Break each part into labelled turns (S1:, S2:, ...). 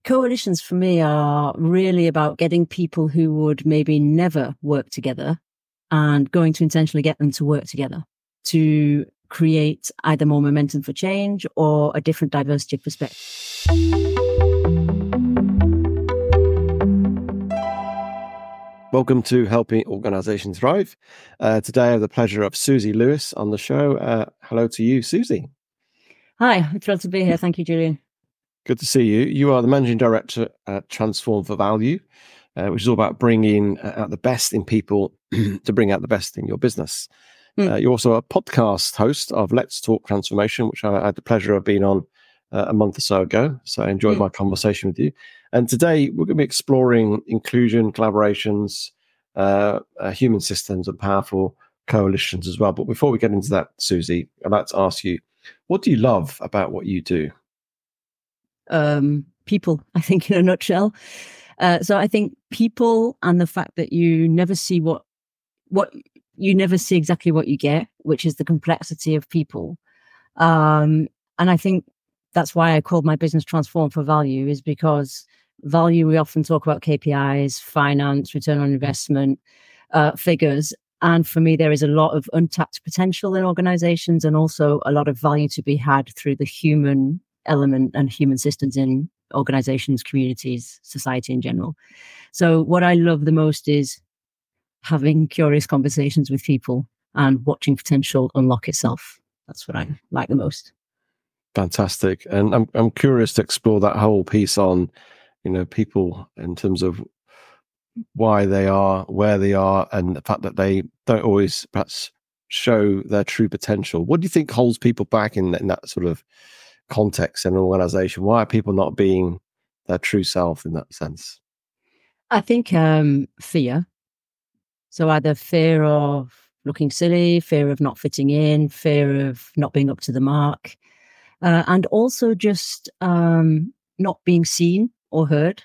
S1: Coalitions for me are really about getting people who would maybe never work together and going to intentionally get them to work together to create either more momentum for change or a different diversity of perspective.
S2: Welcome to Helping Organisations Thrive. Today I have the pleasure of Susie Lewis on the show. Hello to you, Susie.
S1: Hi, I'm thrilled to be here. Thank you, Julian.
S2: Good to see you. You are the Managing Director at Transform for Value, which is all about bringing out the best in people to bring out the best in your business. You're also a podcast host of Let's Talk Transformation, which I had the pleasure of being on a month or so ago. So I enjoyed my conversation with you. And today we're going to be exploring inclusion, collaborations, human systems and powerful coalitions as well. But before we get into that, Susie, I'd like to ask you, what do you love about what you do?
S1: People, I think, in a nutshell. So I think people and the fact that you never see you never see exactly what you get, which is the complexity of people. And I think that's why I called my business Transform for Value, is because value, we often talk about KPIs, finance, return on investment, figures. And for me, there is a lot of untapped potential in organizations and also a lot of value to be had through the human element and human systems in organizations, communities, society in general. So what I love the most is having curious conversations with people and watching potential unlock itself. That's what I like the most.
S2: Fantastic. And I'm curious to explore that whole piece on, people in terms of why they are, where they are, and the fact that they don't always perhaps show their true potential. What do you think holds people back in that sort of context in an organization? Why are people not being their true self in that sense?
S1: I think fear. So either fear of looking silly, fear of not fitting in, fear of not being up to the mark, and also just not being seen or heard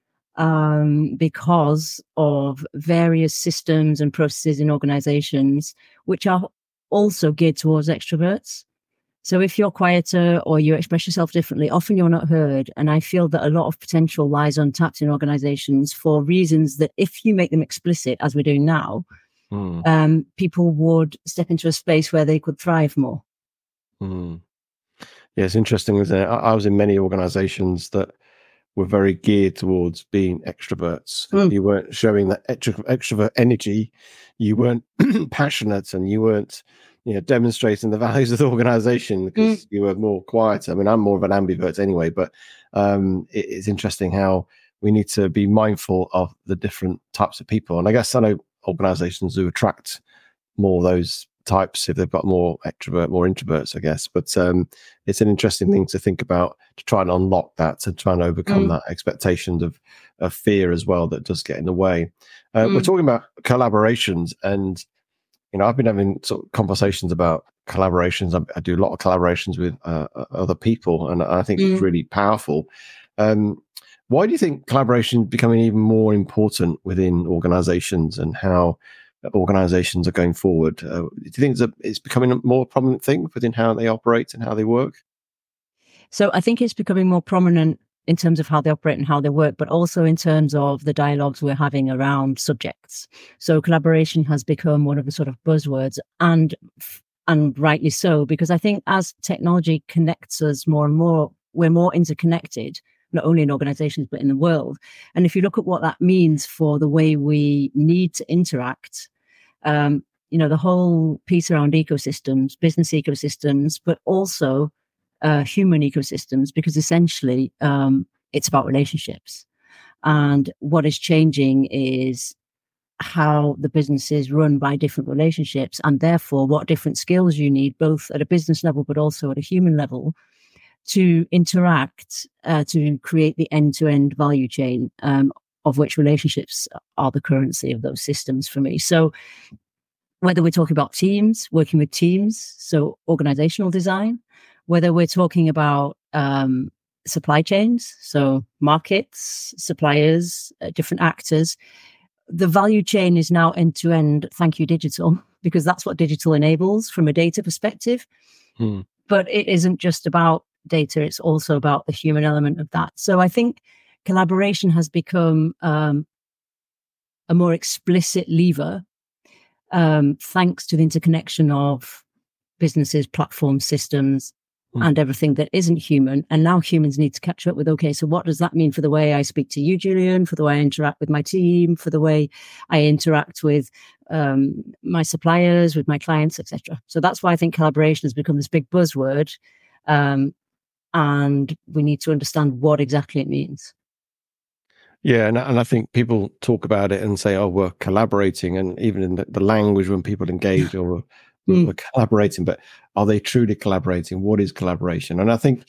S1: because of various systems and processes in organizations, which are also geared towards extroverts. So if you're quieter or you express yourself differently, often you're not heard. And I feel that a lot of potential lies untapped in organizations for reasons that if you make them explicit, as we're doing now, people would step into a space where they could thrive more.
S2: Yeah, it's interesting, isn't it? I was in many organizations that were very geared towards being extroverts. You weren't showing that extrovert energy. You weren't passionate, and you weren't demonstrating the values of the organization because you were more quiet. I mean, I'm more of an ambivert anyway, but it's interesting how we need to be mindful of the different types of people. And I guess I know organizations do attract more of those types if they've got more extrovert, more introverts, I guess. But it's an interesting thing to think about, to try and unlock that, to try and overcome that expectations of fear as well that does get in the way. We're talking about collaborations, and I've been having sort of conversations about collaborations. I do a lot of collaborations with other people, and I think it's really powerful. Why do you think collaboration is becoming even more important within organizations, and how organizations are going forward? Do you think it's becoming a more prominent thing within how they operate and how they work?
S1: So I think it's becoming more prominent in terms of how they operate and how they work, but also in terms of the dialogues we're having around subjects. So collaboration has become one of the sort of buzzwords, and rightly so, because I think as technology connects us more and more, we're more interconnected, not only in organizations, but in the world. And if you look at what that means for the way we need to interact, the whole piece around ecosystems, business ecosystems, but also human ecosystems, because essentially it's about relationships. And what is changing is how the business is run by different relationships, and therefore what different skills you need, both at a business level, but also at a human level, to interact, to create the end-to-end value chain, of which relationships are the currency of those systems for me. So whether we're talking about teams, working with teams, so organizational design, whether we're talking about supply chains, so markets, suppliers, different actors, the value chain is now end-to-end, thank you, digital, because that's what digital enables from a data perspective. But it isn't just about data, it's also about the human element of that. So I think collaboration has become a more explicit lever, thanks to the interconnection of businesses, platforms, systems, and everything that isn't human. And now humans need to catch up with, okay, so what does that mean for the way I speak to you, Julian, for the way I interact with my team, for the way I interact with my suppliers, with my clients, etc. So that's why I think collaboration has become this big buzzword. And we need to understand what exactly it means.
S2: Yeah, and I think people talk about it and say, "Oh, we're collaborating," and even in the language when people engage, or we're collaborating. But are they truly collaborating? What is collaboration? And I think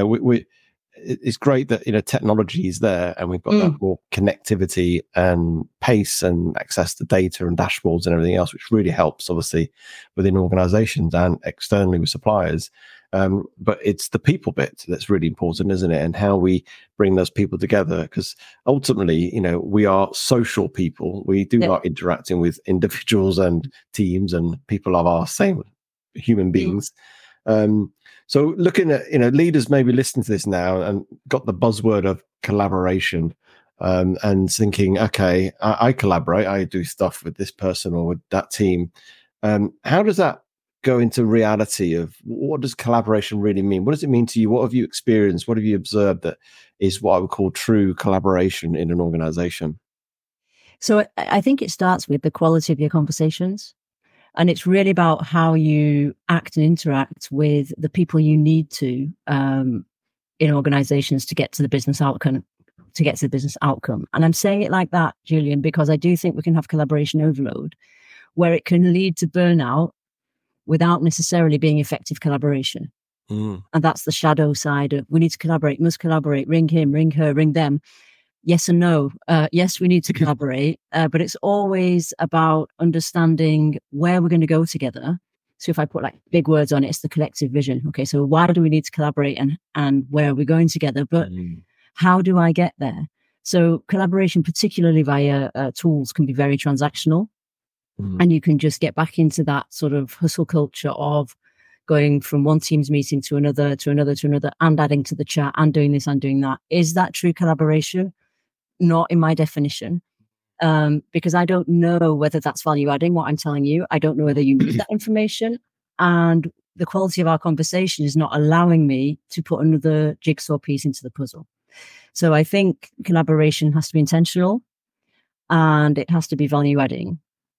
S2: it's great that technology is there, and we've got that more connectivity and pace and access to data and dashboards and everything else, which really helps, obviously, within organizations and externally with suppliers. But it's the people bit that's really important, isn't it? And how we bring those people together, because ultimately, we are social people. We do like interacting with individuals and teams and people of our same human beings. So looking at, leaders maybe listening to this now and got the buzzword of collaboration, and thinking, okay, I collaborate, I do stuff with this person or with that team. How does that go into reality of what does collaboration really mean? What does it mean to you? What have you experienced? What have you observed that is what I would call true collaboration in an organization?
S1: So I think it starts with the quality of your conversations. And it's really about how you act and interact with the people you need to in organizations to get to the business outcome. And I'm saying it like that, Julian, because I do think we can have collaboration overload where it can lead to burnout without necessarily being effective collaboration. And that's the shadow side of we need to collaborate, must collaborate, ring him, ring her, ring them. Yes and no. Yes, we need to collaborate, but it's always about understanding where we're going to go together. So if I put like big words on it, it's the collective vision. Okay, so why do we need to collaborate and where are we going together? But how do I get there? So collaboration, particularly via tools, can be very transactional. And you can just get back into that sort of hustle culture of going from one team's meeting to another, and adding to the chat and doing this and doing that. Is that true collaboration? Not in my definition, because I don't know whether that's value adding what I'm telling you. I don't know whether you need that information. And the quality of our conversation is not allowing me to put another jigsaw piece into the puzzle. So I think collaboration has to be intentional and it has to be value adding.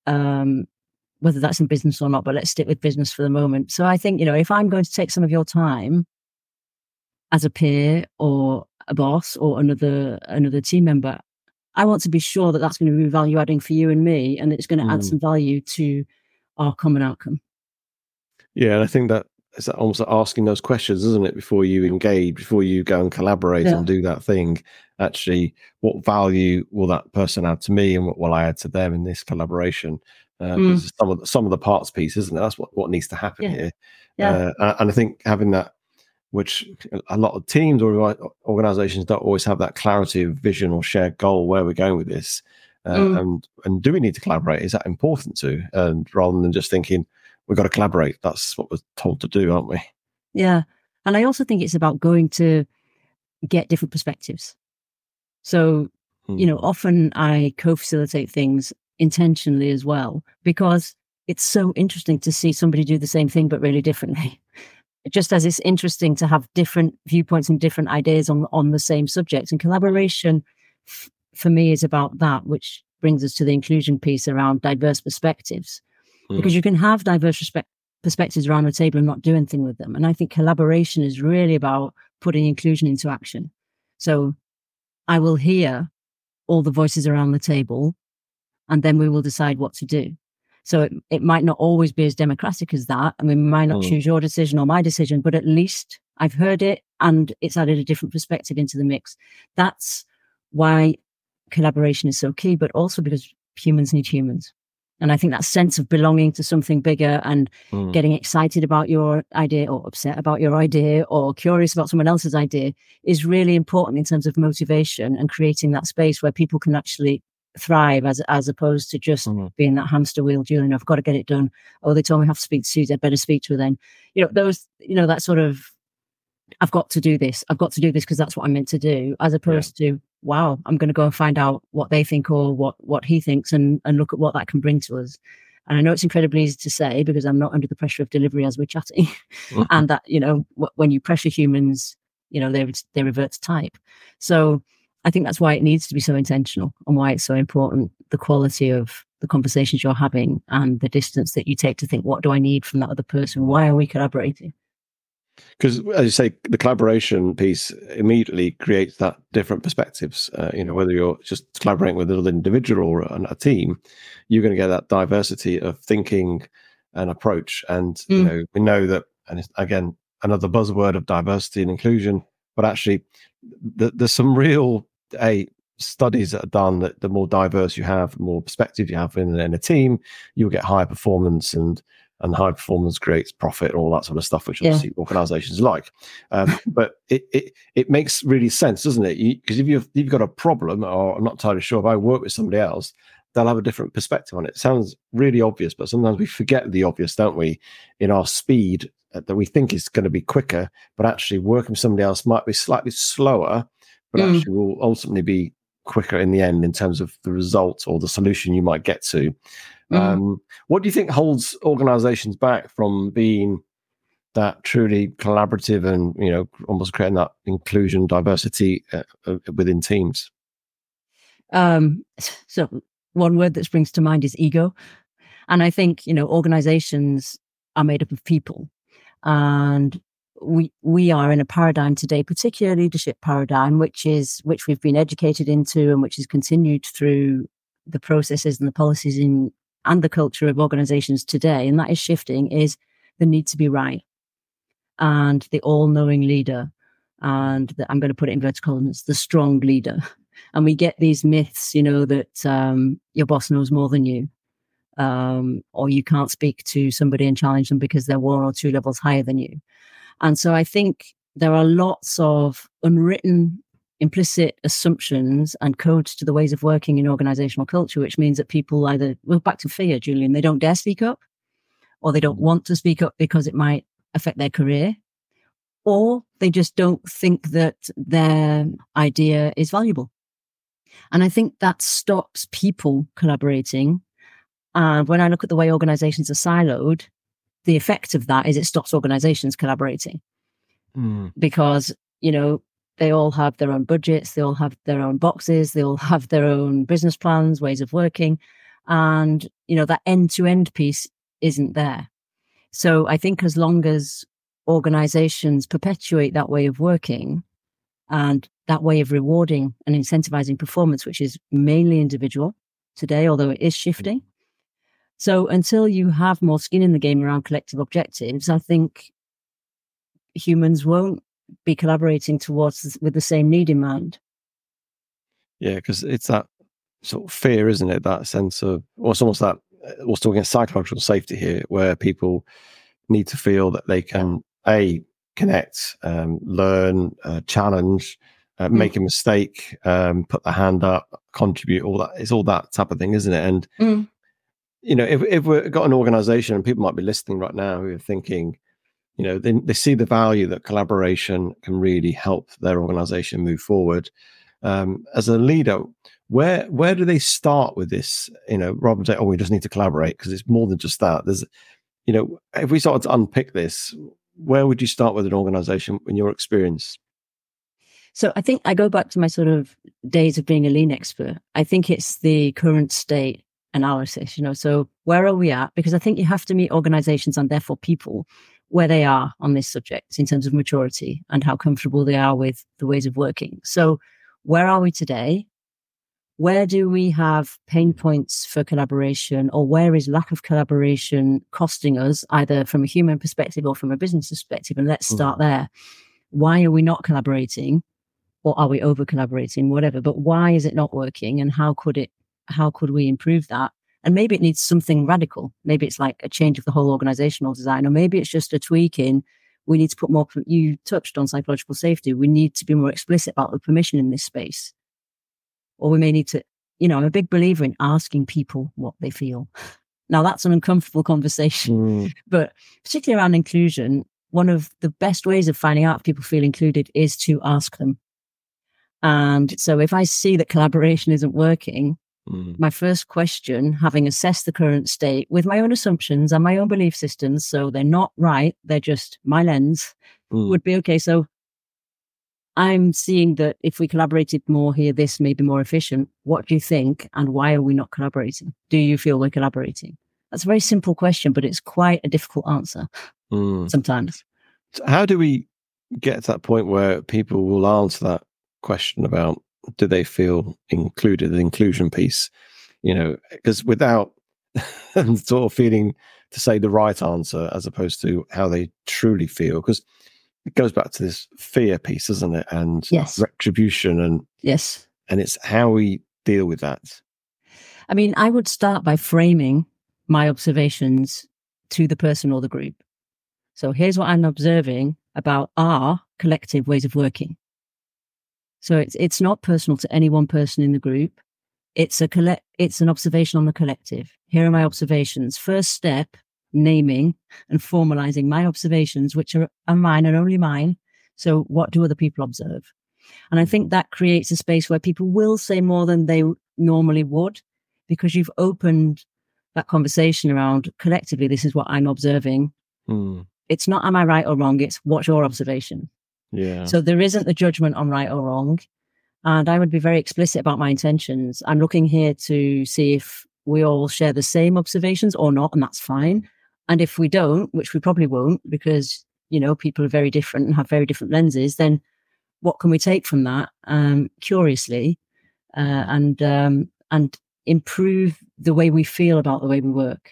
S1: Whether that's in business or not, but let's stick with business for the moment. So I think, if I'm going to take some of your time as a peer or a boss or another team member, I want to be sure that that's going to be value adding for you and me, and it's going to add some value to our common outcome.
S2: Yeah, and I think that is almost asking those questions, isn't it, before you engage, before you go and collaborate and do that thing. Actually, what value will that person add to me, and what will I add to them in this collaboration? Some of the parts piece, isn't it? That's what needs to happen here. And I think having that, which a lot of teams or organizations don't always have that clarity of vision or shared goal, where we're going with this, and do we need to collaborate? Is that important too? And rather than just thinking we've got to collaborate, that's what we're told to do, aren't we?
S1: Yeah, and I also think it's about going to get different perspectives. So, often I co-facilitate things intentionally as well, because it's so interesting to see somebody do the same thing, but really differently. Just as it's interesting to have different viewpoints and different ideas on the same subject. And collaboration for me is about that, which brings us to the inclusion piece around diverse perspectives, because you can have diverse perspectives around the table and not do anything with them. And I think collaboration is really about putting inclusion into action. So I will hear all the voices around the table, and then we will decide what to do. So it might not always be as democratic as that. I mean, we might not choose your decision or my decision, but at least I've heard it and it's added a different perspective into the mix. That's why collaboration is so key, but also because humans need humans. And I think that sense of belonging to something bigger and getting excited about your idea or upset about your idea or curious about someone else's idea is really important in terms of motivation and creating that space where people can actually thrive as opposed to just being that hamster wheel. Julian, I've got to get it done. Oh, they told me I have to speak to Susie. I better speak to her then. That sort of, I've got to do this because that's what I'm meant to do, as opposed to wow, I'm going to go and find out what they think or what he thinks and look at what that can bring to us. And I know it's incredibly easy to say because I'm not under the pressure of delivery as we're chatting. And that, when you pressure humans, they revert to type. So I think that's why it needs to be so intentional and why it's so important, the quality of the conversations you're having and the distance that you take to think, what do I need from that other person? Why are we collaborating?
S2: Because, as you say, the collaboration piece immediately creates that different perspectives. Whether you're just collaborating with another individual or a team, you're going to get that diversity of thinking and approach. And we know that, and it's, again, another buzzword of diversity and inclusion. But actually, there's some real studies that are done that the more diverse you have, the more perspective you have in a team, you'll get higher performance, and high performance creates profit, all that sort of stuff, which obviously organizations like. But it makes really sense, doesn't it? Because if you've got a problem, or I'm not entirely sure, if I work with somebody else, they'll have a different perspective on it. It sounds really obvious, but sometimes we forget the obvious, don't we, in our speed that we think is going to be quicker, but actually working with somebody else might be slightly slower, but actually will ultimately be quicker in the end in terms of the result or the solution you might get to. What do you think holds organizations back from being that truly collaborative and, almost creating that inclusion, diversity within teams?
S1: So one word that springs to mind is ego. And I think, organizations are made up of people, and we are in a paradigm today, particularly leadership paradigm, which we've been educated into and which is continued through the processes and the policies and the culture of organizations today. And that is shifting, is the need to be right and the all-knowing leader. And I'm going to put it in inverted commas, the strong leader. And we get these myths, that your boss knows more than you, or you can't speak to somebody and challenge them because they're 1 or 2 levels higher than you. And so I think there are lots of unwritten, implicit assumptions and codes to the ways of working in organizational culture, which means that people back to fear, Julian, they don't dare speak up, or they don't want to speak up because it might affect their career, or they just don't think that their idea is valuable. And I think that stops people collaborating. And when I look at the way organizations are siloed, the effect of that is it stops organizations collaborating because, they all have their own budgets, they all have their own boxes, they all have their own business plans, ways of working. And, that end-to-end piece isn't there. So I think as long as organizations perpetuate that way of working and that way of rewarding and incentivizing performance, which is mainly individual today, although it is shifting. So until you have more skin in the game around collective objectives, I think humans won't be collaborating with the same need in mind.
S2: Yeah, because it's that sort of fear, isn't it? That sense of, or it's almost that, we're talking psychological safety here, where people need to feel that they can connect, learn, challenge, make a mistake, put their hand up, contribute. All that, it's all that type of thing, isn't it? And if we've got an organization, and people might be listening right now who are thinking, they see the value that collaboration can really help their organization move forward. As a leader, where do they start with this? Rather than say, we just need to collaborate, because it's more than just that. There's, if we started to unpick this, where would you start with an organization in your experience?
S1: So I think I go back to my sort of days of being a lean expert. I think it's the current state analysis, so where are we at? Because I think you have to meet organizations and therefore people where they are on this subject in terms of maturity and how comfortable they are with the ways of working. So where are we today? Where do we have pain points for collaboration, or where is lack of collaboration costing us, either from a human perspective or from a business perspective? And let's start there. Why are we not collaborating, or are we over collaborating, whatever, but why is it not working, and how could we improve that? And maybe it needs something radical. Maybe it's like a change of the whole organizational design, or maybe it's just a tweak in, we need to put more, you touched on psychological safety. We need to be more explicit about the permission in this space. Or we may need to, I'm a big believer in asking people what they feel. Now that's an uncomfortable conversation, but particularly around inclusion, one of the best ways of finding out if people feel included is to ask them. And so if I see that collaboration isn't working, my first question, having assessed the current state with my own assumptions and my own belief systems, so they're not right, they're just my lens, would be, okay, so I'm seeing that if we collaborated more here, this may be more efficient. What do you think? And why are we not collaborating? Do you feel we're collaborating? That's a very simple question, but it's quite a difficult answer sometimes.
S2: So how do we get to that point where people will answer that question about, do they feel included, the inclusion piece, because without sort of feeling to say the right answer as opposed to how they truly feel, because it goes back to this fear piece, doesn't it? And retribution and it's how we deal with that.
S1: I mean, I would start by framing my observations to the person or the group. So here's what I'm observing about our collective ways of working. So it's not personal to any one person in the group. It's an observation on the collective. Here are my observations. First step, naming and formalizing my observations, which are mine and only mine. So what do other people observe? And I think that creates a space where people will say more than they normally would, because you've opened that conversation around collectively, this is what I'm observing. It's not, am I right or wrong? It's, what's your observation?
S2: Yeah.
S1: So there isn't a judgment on right or wrong. And I would be very explicit about my intentions. I'm looking here to see if we all share the same observations or not, and that's fine. And if we don't, which we probably won't, because, people are very different and have very different lenses, then what can we take from that, curiously, and improve the way we feel about the way we work?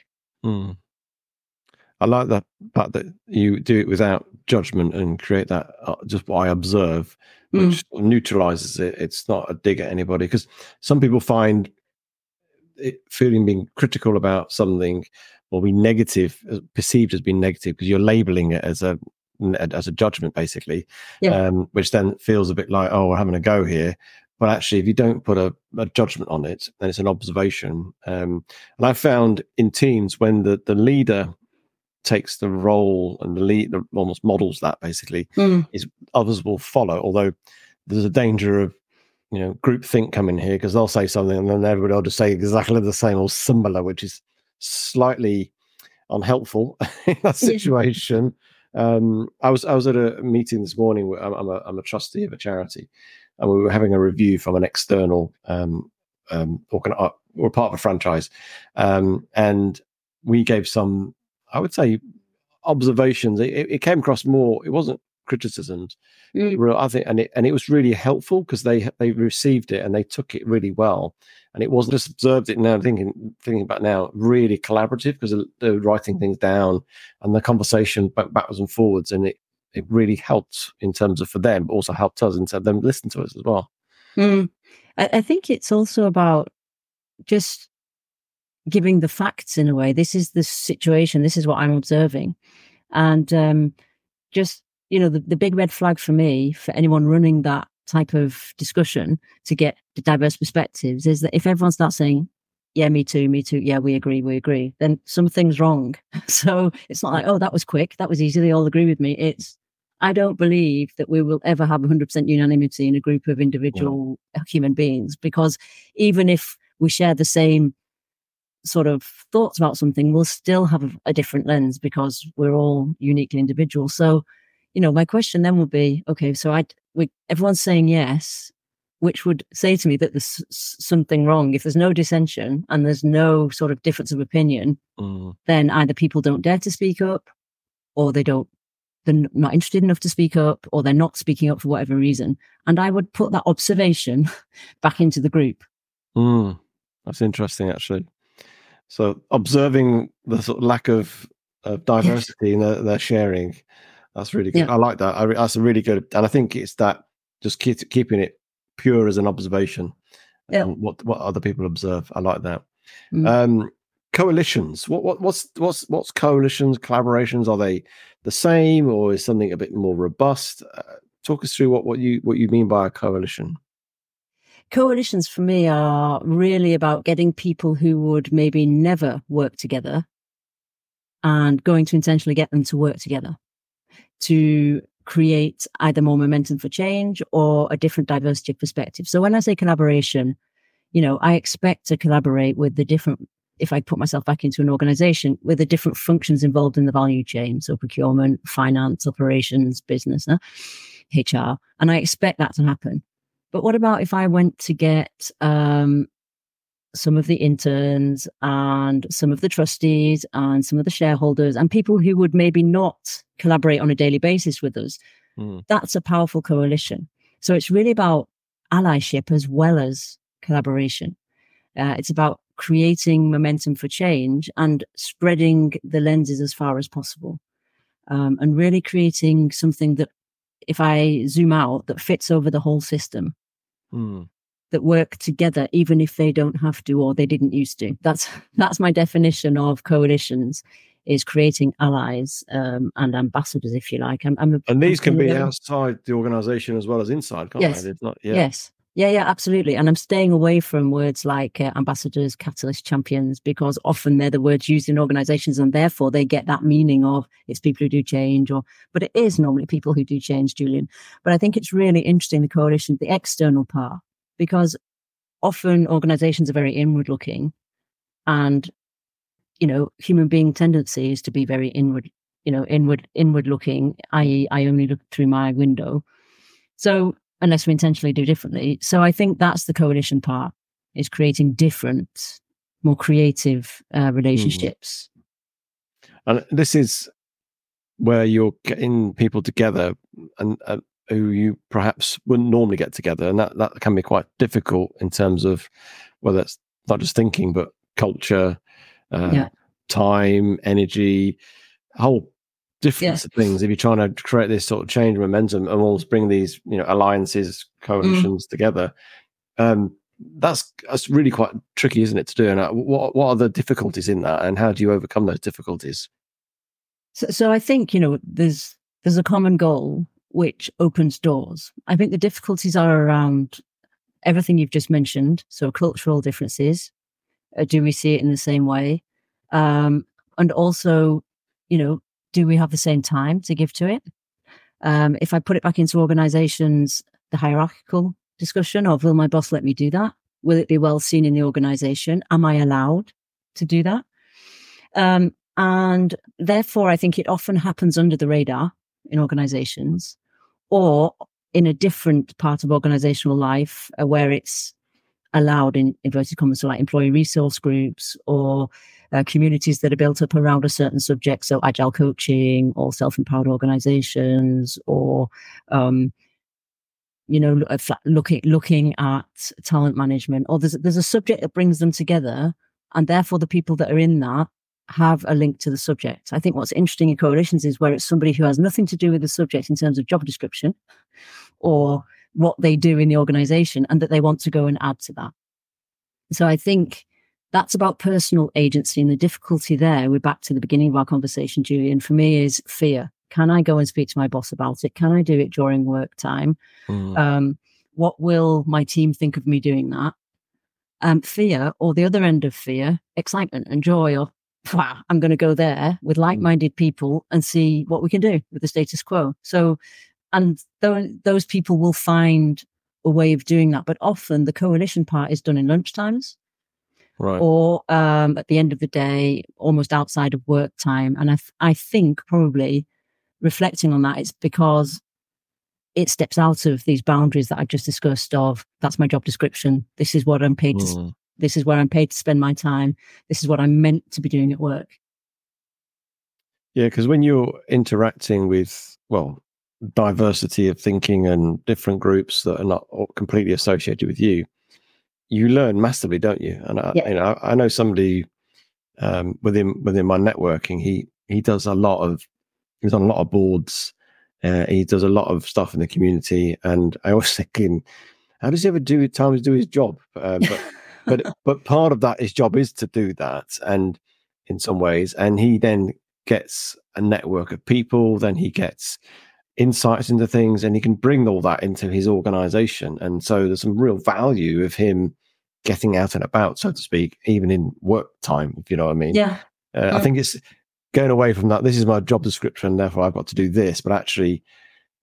S2: I like that fact that you do it without judgment and create that just what I observe, which neutralizes it. It's not a dig at anybody, because some people find it feeling being critical about something or be negative, perceived as being negative, because you're labeling it as a judgment, basically, which then feels a bit like, oh, we're having a go here. But actually, if you don't put a judgment on it, then it's an observation. And I found in teams, when the leader takes the role and the lead almost models that, basically, is others will follow. Although there's a danger of groupthink coming here, because they'll say something and then everybody will just say exactly the same or similar, which is slightly unhelpful in that situation. I was at a meeting this morning. I'm a trustee of a charity, and we were having a review from an external we're part of a franchise, and we gave some, I would say, observations. It came across more. It wasn't criticisms, I think, and it was really helpful, because they received it and they took it really well. And it wasn't just observed it now, thinking about now, really collaborative, because they're writing things down and the conversation backwards and forwards, and it really helped in terms of for them, but also helped us in terms of them listen to us as well.
S1: I think it's also about just giving the facts in a way. This is the situation. This is what I'm observing. And just, the big red flag for me, for anyone running that type of discussion to get the diverse perspectives, is that if everyone starts saying, yeah, me too, yeah, we agree, then something's wrong. So it's not like, oh, that was quick, that was easy, they all agree with me. It's, I don't believe that we will ever have 100% unanimity in a group of individual human beings, because even if we share the same sort of thoughts about something, we'll still have a different lens, because we're all uniquely individual. So, my question then would be, okay, so everyone's saying yes, which would say to me that there's something wrong. If there's no dissension and there's no sort of difference of opinion, then either people don't dare to speak up, or they're not interested enough to speak up, or they're not speaking up for whatever reason. And I would put that observation back into the group.
S2: That's interesting, actually. So observing the sort of lack of diversity in their sharing, that's really good. I like that. That's a really good, and I think it's that just keeping it pure as an observation, and what other people observe. I like that. Coalitions. What's coalitions? Collaborations? Are they the same, or is something a bit more robust? Talk us through what you mean by a coalition.
S1: Coalitions for me are really about getting people who would maybe never work together and going to intentionally get them to work together, to create either more momentum for change or a different diversity of perspective. So when I say collaboration, I expect to collaborate with the different, if I put myself back into an organization, with the different functions involved in the value chain. So procurement, finance, operations, business, HR. And I expect that to happen. But what about if I went to get some of the interns and some of the trustees and some of the shareholders and people who would maybe not collaborate on a daily basis with us? That's a powerful coalition. So it's really about allyship as well as collaboration. It's about creating momentum for change and spreading the lenses as far as possible, and really creating something that, if I zoom out, that fits over the whole system, that work together, even if they don't have to or they didn't used to. That's my definition of coalitions, is creating allies and ambassadors, if you like.
S2: And these can be outside the organisation as well as inside, can't they? It's not,
S1: Yes. Yeah, absolutely. And I'm staying away from words like ambassadors, catalyst, champions, because often they're the words used in organizations and therefore they get that meaning of it's people who do change, but it is normally people who do change, Julian. But I think it's really interesting, the coalition, the external part, because often organizations are very inward looking and, human being tendency is to be very inward looking, i.e. I only look through my window. So, unless we intentionally do differently. So I think that's the coalition part, is creating different, more creative relationships.
S2: And this is where you're getting people together and who you perhaps wouldn't normally get together. And that can be quite difficult in terms of whether it's not just thinking, but culture, time, energy, whole difference of things. If you're trying to create this sort of change momentum and almost bring these alliances, coalitions together, that's really quite tricky, isn't it, to do? And what are the difficulties in that, and how do you overcome those difficulties?
S1: So I think there's a common goal which opens doors. I think the difficulties are around everything you've just mentioned. So cultural differences, do we see it in the same way, and also do we have the same time to give to it? If I put it back into organizations, the hierarchical discussion of, will my boss let me do that? Will it be well seen in the organization? Am I allowed to do that? And therefore, I think it often happens under the radar in organizations or in a different part of organizational life where it's allowed in inverted commas, so like employee resource groups or communities that are built up around a certain subject, so agile coaching or self-empowered organizations, or looking at talent management, or there's a subject that brings them together, and therefore the people that are in that have a link to the subject. I think what's interesting in coalitions is where it's somebody who has nothing to do with the subject in terms of job description or what they do in the organization, and that they want to go and add to that. So I think that's about personal agency, and the difficulty there, we're back to the beginning of our conversation, Julian, for me is fear. Can I go and speak to my boss about it? Can I do it during work time? What will my team think of me doing that? Fear, or the other end of fear, excitement and joy, or wow, I'm going to go there with like-minded people and see what we can do with the status quo. So, and those people will find a way of doing that. But often the coalition part is done in lunchtimes,
S2: right,
S1: or at the end of the day, almost outside of work time. And I think probably reflecting on that, it's because it steps out of these boundaries that I've just discussed of, that's my job description. This is what I'm paid to, this is where I'm paid to spend my time. This is what I'm meant to be doing at work.
S2: Yeah, because when you're interacting with, diversity of thinking and different groups that are not completely associated with you, you learn massively, don't you? And I know somebody within my networking, he does a lot of, he's on a lot of boards. He does a lot of stuff in the community, and I was thinking, how does he ever do time to do his job? But part of that, his job is to do that, and in some ways, and he then gets a network of people. Then he gets insights into things, and he can bring all that into his organization. And so there's some real value of him getting out and about, so to speak, even in work time, if you know what I mean.
S1: Yeah.
S2: I think it's going away from that. This is my job description, therefore I've got to do this. But actually,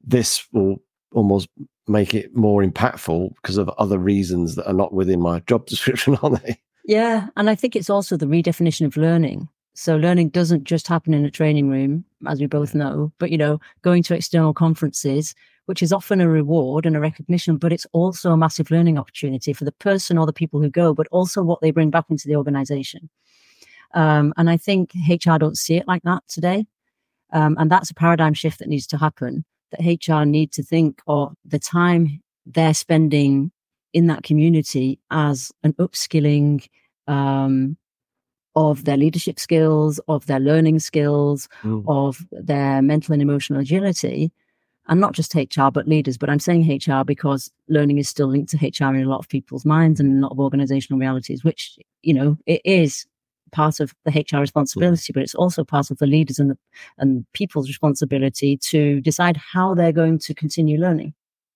S2: this will almost make it more impactful because of other reasons that are not within my job description, aren't they?
S1: Yeah. And I think it's also the redefinition of learning. So learning doesn't just happen in a training room, as we both know, but, going to external conferences, which is often a reward and a recognition, but it's also a massive learning opportunity for the person or the people who go, but also what they bring back into the organization. And I think HR don't see it like that today. And that's a paradigm shift that needs to happen, that HR need to think of the time they're spending in that community as an upskilling of their leadership skills, of their learning skills, of their mental and emotional agility. And not just HR, but leaders. But I'm saying HR because learning is still linked to HR in a lot of people's minds and in a lot of organizational realities, which, it is part of the HR responsibility, but it's also part of the leaders and people's responsibility to decide how they're going to continue learning.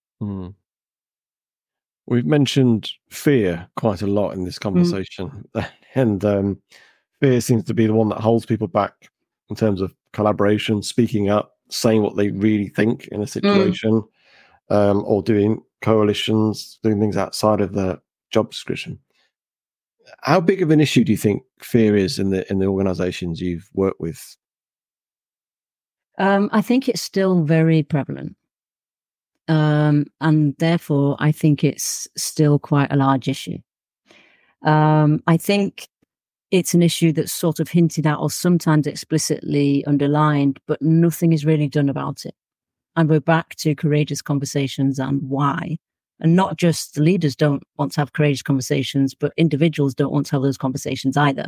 S2: We've mentioned fear quite a lot in this conversation, and fear seems to be the one that holds people back in terms of collaboration, speaking up, saying what they really think in a situation, or doing coalitions, doing things outside of the job description. How big of an issue do you think fear is in the organizations you've worked with?
S1: I think it's still very prevalent. And therefore, I think it's still quite a large issue. I think it's an issue that's sort of hinted at or sometimes explicitly underlined, but nothing is really done about it. And we're back to courageous conversations and why. And not just the leaders don't want to have courageous conversations, but individuals don't want to have those conversations either.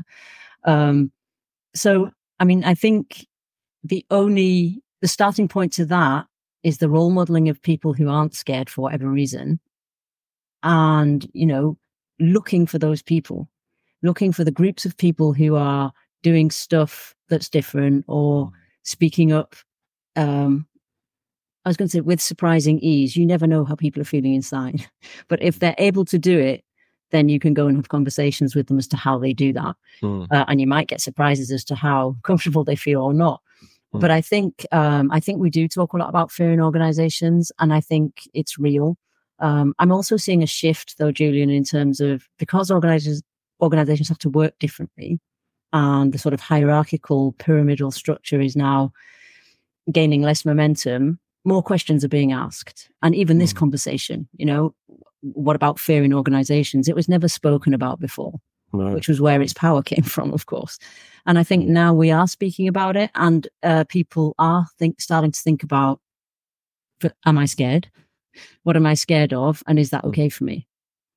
S1: So, I think the starting point to that is the role modeling of people who aren't scared for whatever reason. And, looking for those people, looking for the groups of people who are doing stuff that's different or speaking up. I was going to say with surprising ease. You never know how people are feeling inside, but if they're able to do it, then you can go and have conversations with them as to how they do that. And you might get surprises as to how comfortable they feel or not. But I think we do talk a lot about fear in organizations, and I think it's real. I'm also seeing a shift though, Julian, in terms of because organizations have to work differently and the sort of hierarchical pyramidal structure is now gaining less momentum, more questions are being asked. And even this conversation, what about fear in organizations? It was never spoken about before, which was where its power came from, of course. And I think now we are speaking about it, and people are starting to think about, am I scared? What am I scared of? And is that okay for me?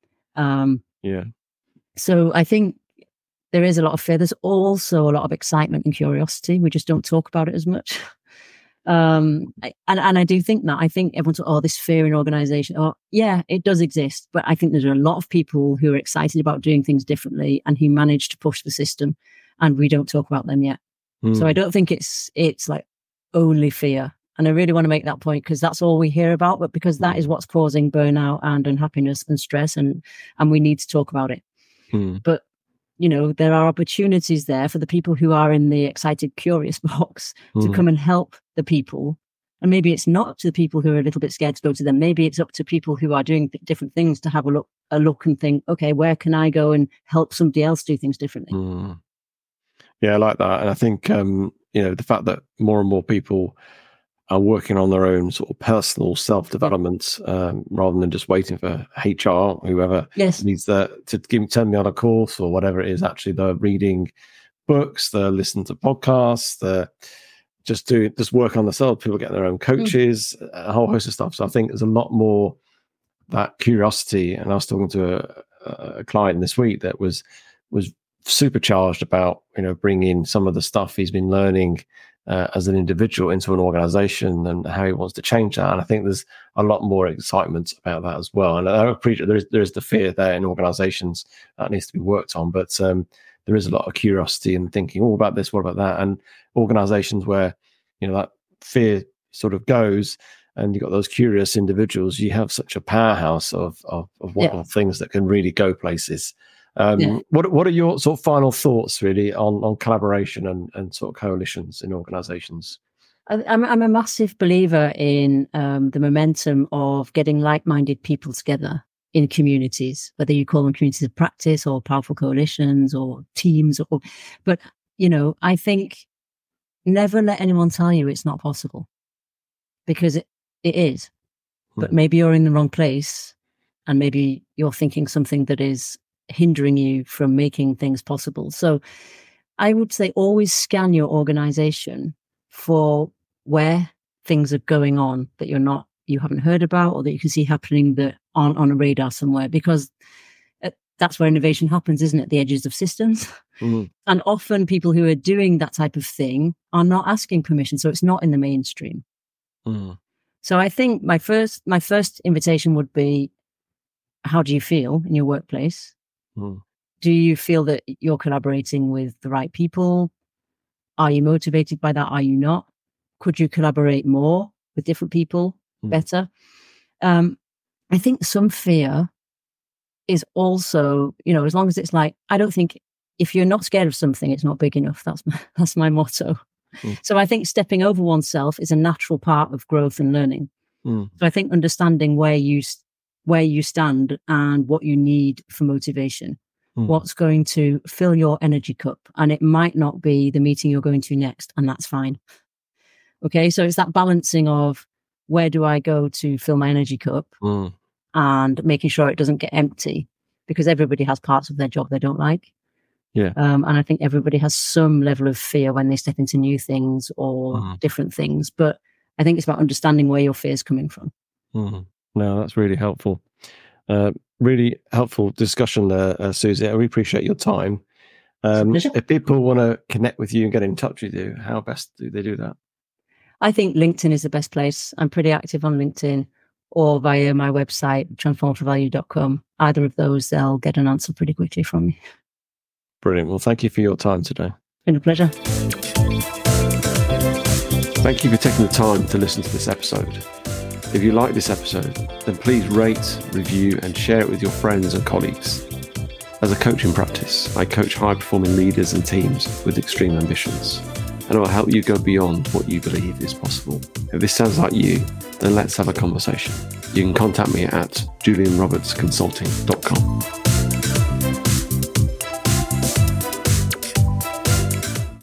S1: So I think there is a lot of fear. There's also a lot of excitement and curiosity. We just don't talk about it as much. And I do think that. I think everyone's, this fear in organization. Yeah, it does exist. But I think there's a lot of people who are excited about doing things differently and who manage to push the system. And we don't talk about them yet. So I don't think it's like only fear. And I really want to make that point because that's all we hear about, but because that is what's causing burnout and unhappiness and stress, and we need to talk about it. But, there are opportunities there for the people who are in the excited, curious box to come and help the people. And maybe it's not up to the people who are a little bit scared to go to them. Maybe it's up to people who are doing different things to have a look and think, okay, where can I go and help somebody else do things differently?
S2: Yeah, I like that. And I think, the fact that more and more people are working on their own sort of personal self-development rather than just waiting for HR, whoever needs to turn me on a course or whatever it is. Actually, they're reading books, they're listening to podcasts, they're just work on themselves. People get their own coaches, a whole host of stuff. So I think there's a lot more that curiosity. And I was talking to a client this week that was supercharged about bringing some of the stuff he's been learning as an individual into an organization and how he wants to change that. And I think there's a lot more excitement about that as well. And I appreciate there is the fear there in organizations that needs to be worked on, but there is a lot of curiosity and thinking, what about this, what about that? And organizations where that fear sort of goes and you've got those curious individuals, you have such a powerhouse of things that can really go places. What are your sort of final thoughts really on collaboration and sort of coalitions in organizations?
S1: I'm a massive believer in the momentum of getting like-minded people together in communities, whether you call them communities of practice or powerful coalitions or teams. But, I think never let anyone tell you it's not possible, because it is. But maybe you're in the wrong place, and maybe you're thinking something that is hindering you from making things possible. So I would say always scan your organization for where things are going on that you haven't heard about, or that you can see happening that aren't on a radar somewhere, because that's where innovation happens, isn't it? The edges of systems. And often people who are doing that type of thing are not asking permission. So it's not in the mainstream. So I think my first invitation would be, how do you feel in your workplace? Do you feel that you're collaborating with the right people? Are you motivated by that? Are you not? Could you collaborate more with different people better? I think some fear is also, as long as it's like, I don't think if you're not scared of something, it's not big enough. That's my motto. So I think stepping over oneself is a natural part of growth and learning. So I think understanding where you stand and what you need for motivation, what's going to fill your energy cup. And it might not be the meeting you're going to next, and that's fine. Okay, so it's that balancing of, where do I go to fill my energy cup, and making sure it doesn't get empty, because everybody has parts of their job they don't like.
S2: Yeah.
S1: And I think everybody has some level of fear when they step into new things or different things. But I think it's about understanding where your fear is coming from.
S2: No, that's really helpful. Really helpful discussion there, Susie. I really appreciate your time. If people want to connect with you and get in touch with you, how best do they do that?
S1: I think LinkedIn is the best place. I'm pretty active on LinkedIn, or via my website, transformatoryvalue.com. Either of those, they'll get an answer pretty quickly from me.
S2: Brilliant. Well, thank you for your time today.
S1: It's been a pleasure.
S2: Thank you for taking the time to listen to this episode. If you like this episode, then please rate, review, and share it with your friends and colleagues. As a coaching practice, I coach high-performing leaders and teams with extreme ambitions, and it will help you go beyond what you believe is possible. If this sounds like you, then let's have a conversation. You can contact me at julianrobertsconsulting.com.